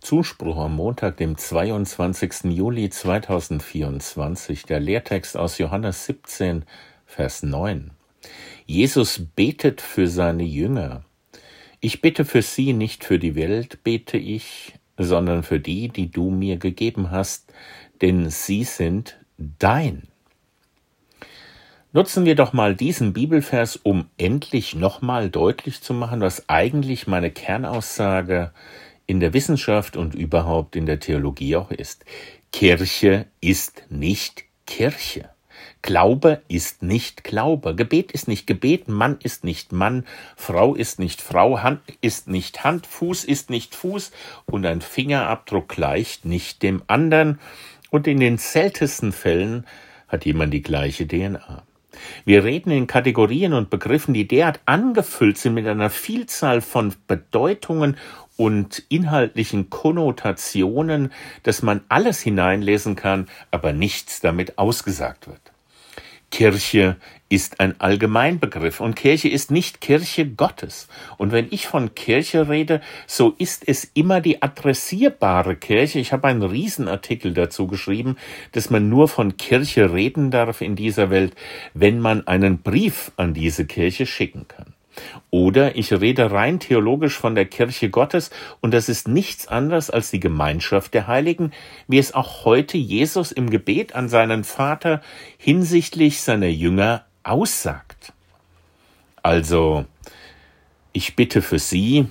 Zuspruch am Montag, dem 22. Juli 2024, der Lehrtext aus Johannes 17, Vers 9. Jesus betet für seine Jünger. Ich bitte für sie, nicht für die Welt bete ich, sondern für die, die du mir gegeben hast, denn sie sind dein. Nutzen wir doch mal diesen Bibelvers, um endlich nochmal deutlich zu machen, was eigentlich meine Kernaussage in der Wissenschaft und überhaupt in der Theologie auch ist. Kirche ist nicht Kirche. Glaube ist nicht Glaube. Gebet ist nicht Gebet. Mann ist nicht Mann. Frau ist nicht Frau. Hand ist nicht Hand. Fuß ist nicht Fuß. Und ein Fingerabdruck gleicht nicht dem anderen. Und in den seltensten Fällen hat jemand die gleiche DNA. Wir reden in Kategorien und Begriffen, die derart angefüllt sind mit einer Vielzahl von Bedeutungen und inhaltlichen Konnotationen, dass man alles hineinlesen kann, aber nichts damit ausgesagt wird. Kirche ist ein Allgemeinbegriff und Kirche ist nicht Kirche Gottes. Und wenn ich von Kirche rede, so ist es immer die adressierbare Kirche. Ich habe einen Riesenartikel dazu geschrieben, dass man nur von Kirche reden darf in dieser Welt, wenn man einen Brief an diese Kirche schicken kann. Oder ich rede rein theologisch von der Kirche Gottes und das ist nichts anderes als die Gemeinschaft der Heiligen, wie es auch heute Jesus im Gebet an seinen Vater hinsichtlich seiner Jünger aussagt. Also, ich bitte für sie,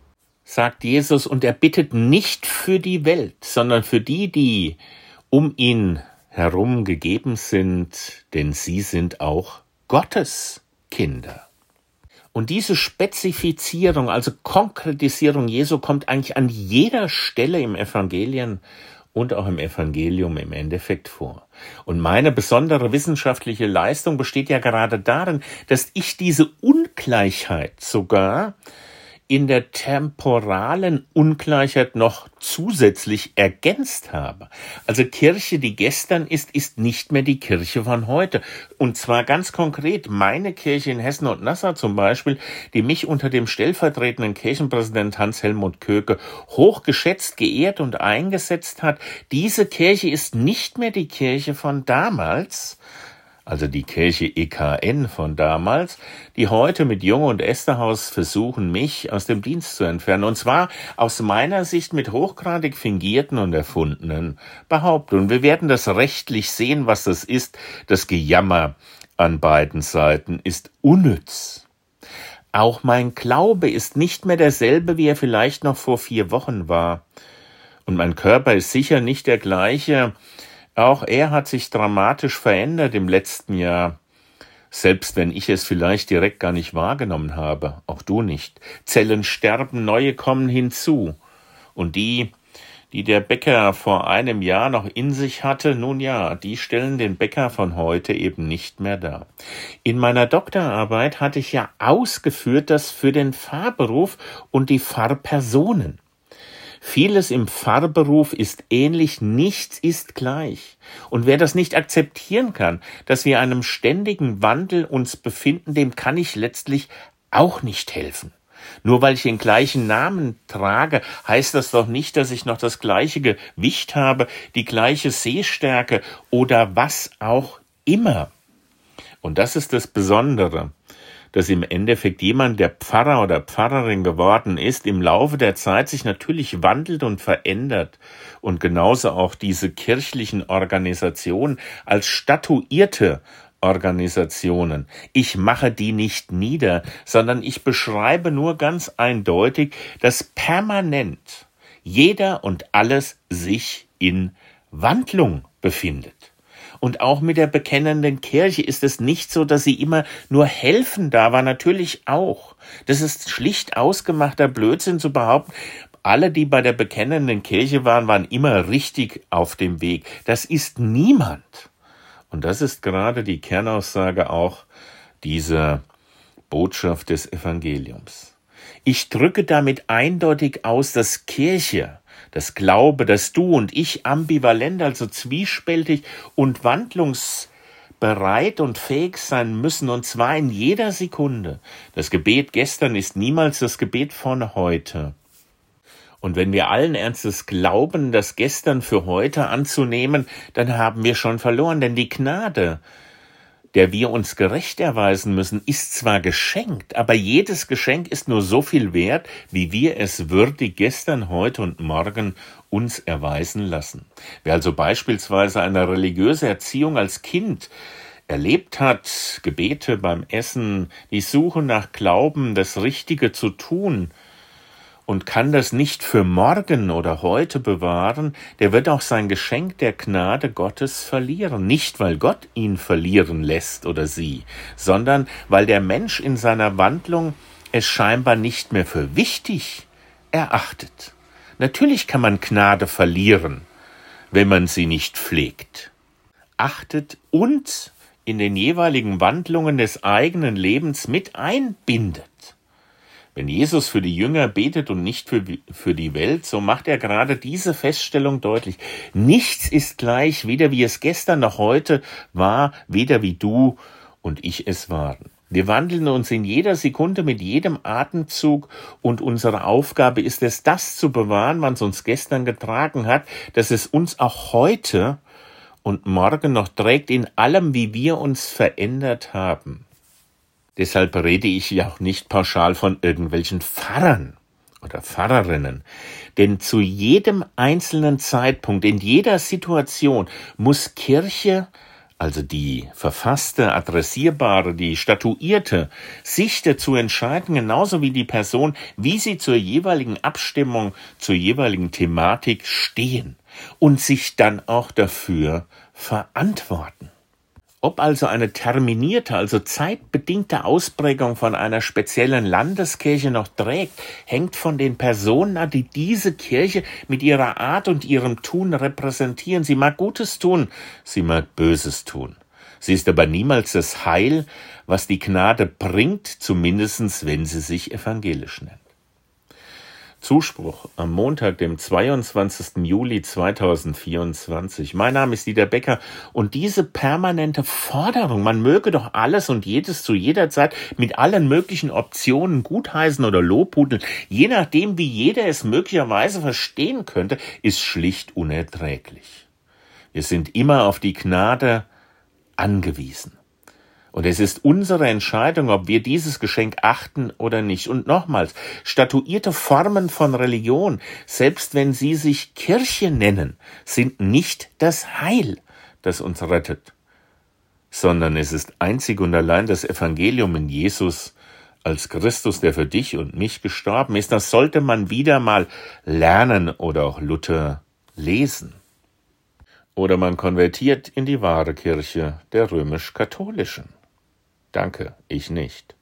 sagt Jesus, und er bittet nicht für die Welt, sondern für die, die um ihn herum gegeben sind, denn sie sind auch Gottes Kinder. Und diese Spezifizierung, also Konkretisierung Jesu, kommt eigentlich an jeder Stelle im Evangelien und auch im Evangelium im Endeffekt vor. Und meine besondere wissenschaftliche Leistung besteht ja gerade darin, dass ich diese Ungleichheit sogar in der temporalen Ungleichheit noch zusätzlich ergänzt habe. Also Kirche, die gestern ist nicht mehr die Kirche von heute. Und zwar ganz konkret meine Kirche in Hessen und Nassau zum Beispiel, die mich unter dem stellvertretenden Kirchenpräsident Hans-Helmut Köke hochgeschätzt, geehrt und eingesetzt hat. Diese Kirche ist nicht mehr die Kirche von damals, also die Kirche EKN von damals, die heute mit Junge und Esterhaus versuchen, mich aus dem Dienst zu entfernen. Und zwar aus meiner Sicht mit hochgradig fingierten und erfundenen Behauptungen. Wir werden das rechtlich sehen, was das ist. Das Gejammer an beiden Seiten ist unnütz. Auch mein Glaube ist nicht mehr derselbe, wie er vielleicht noch vor 4 Wochen war. Und mein Körper ist sicher nicht der gleiche. Auch er hat sich dramatisch verändert im letzten Jahr, selbst wenn ich es vielleicht direkt gar nicht wahrgenommen habe, auch du nicht. Zellen sterben, neue kommen hinzu. Und die der Bäcker vor einem Jahr noch in sich hatte, nun ja, die stellen den Bäcker von heute eben nicht mehr dar. In meiner Doktorarbeit hatte ich ja ausgeführt, dass für den Pfarrberuf und die Pfarrpersonen vieles im Pfarrberuf ist ähnlich, nichts ist gleich. Und wer das nicht akzeptieren kann, dass wir einem ständigen Wandel uns befinden, dem kann ich letztlich auch nicht helfen. Nur weil ich den gleichen Namen trage, heißt das doch nicht, dass ich noch das gleiche Gewicht habe, die gleiche Sehstärke oder was auch immer. Und das ist das Besondere, dass im Endeffekt jemand, der Pfarrer oder Pfarrerin geworden ist, im Laufe der Zeit sich natürlich wandelt und verändert. Und genauso auch diese kirchlichen Organisationen als statuierte Organisationen. Ich mache die nicht nieder, sondern ich beschreibe nur ganz eindeutig, dass permanent jeder und alles sich in Wandlung befindet. Und auch mit der bekennenden Kirche ist es nicht so, dass sie immer nur helfen da war, natürlich auch. Das ist schlicht ausgemachter Blödsinn zu behaupten, alle, die bei der bekennenden Kirche waren, waren immer richtig auf dem Weg. Das ist niemand. Und das ist gerade die Kernaussage auch dieser Botschaft des Evangeliums. Ich drücke damit eindeutig aus, dass Kirche, das Glaube, dass du und ich ambivalent, also zwiespältig und wandlungsbereit und fähig sein müssen, und zwar in jeder Sekunde. Das Gebet gestern ist niemals das Gebet von heute. Und wenn wir allen Ernstes glauben, das Gestern für heute anzunehmen, dann haben wir schon verloren, denn die Gnade, der wir uns gerecht erweisen müssen, ist zwar geschenkt, aber jedes Geschenk ist nur so viel wert, wie wir es würdig gestern, heute und morgen uns erweisen lassen. Wer also beispielsweise eine religiöse Erziehung als Kind erlebt hat, Gebete beim Essen, die Suche nach Glauben, das Richtige zu tun, und kann das nicht für morgen oder heute bewahren, der wird auch sein Geschenk der Gnade Gottes verlieren. Nicht, weil Gott ihn verlieren lässt oder sie, sondern weil der Mensch in seiner Wandlung es scheinbar nicht mehr für wichtig erachtet. Natürlich kann man Gnade verlieren, wenn man sie nicht pflegt, achtet und in den jeweiligen Wandlungen des eigenen Lebens mit einbindet. Wenn Jesus für die Jünger betet und nicht für die Welt, so macht er gerade diese Feststellung deutlich. Nichts ist gleich, weder wie es gestern noch heute war, weder wie du und ich es waren. Wir wandeln uns in jeder Sekunde mit jedem Atemzug und unsere Aufgabe ist es, das zu bewahren, was uns gestern getragen hat, dass es uns auch heute und morgen noch trägt in allem, wie wir uns verändert haben. Deshalb rede ich ja auch nicht pauschal von irgendwelchen Pfarrern oder Pfarrerinnen. Denn zu jedem einzelnen Zeitpunkt, in jeder Situation muss Kirche, also die verfasste, adressierbare, die statuierte, sich dazu entscheiden, genauso wie die Person, wie sie zur jeweiligen Abstimmung, zur jeweiligen Thematik stehen und sich dann auch dafür verantworten. Ob also eine terminierte, also zeitbedingte Ausprägung von einer speziellen Landeskirche noch trägt, hängt von den Personen ab, die diese Kirche mit ihrer Art und ihrem Tun repräsentieren. Sie mag Gutes tun, sie mag Böses tun. Sie ist aber niemals das Heil, was die Gnade bringt, zumindest wenn sie sich evangelisch nennt. Zuspruch am Montag, dem 22. Juli 2024. Mein Name ist Dieter Becker und diese permanente Forderung, man möge doch alles und jedes zu jeder Zeit mit allen möglichen Optionen gutheißen oder lobhudeln, je nachdem, wie jeder es möglicherweise verstehen könnte, ist schlicht unerträglich. Wir sind immer auf die Gnade angewiesen. Und es ist unsere Entscheidung, ob wir dieses Geschenk achten oder nicht. Und nochmals, statuierte Formen von Religion, selbst wenn sie sich Kirche nennen, sind nicht das Heil, das uns rettet, sondern es ist einzig und allein das Evangelium in Jesus als Christus, der für dich und mich gestorben ist. Das sollte man wieder mal lernen oder auch Luther lesen. Oder man konvertiert in die wahre Kirche der römisch-katholischen. Danke, ich nicht.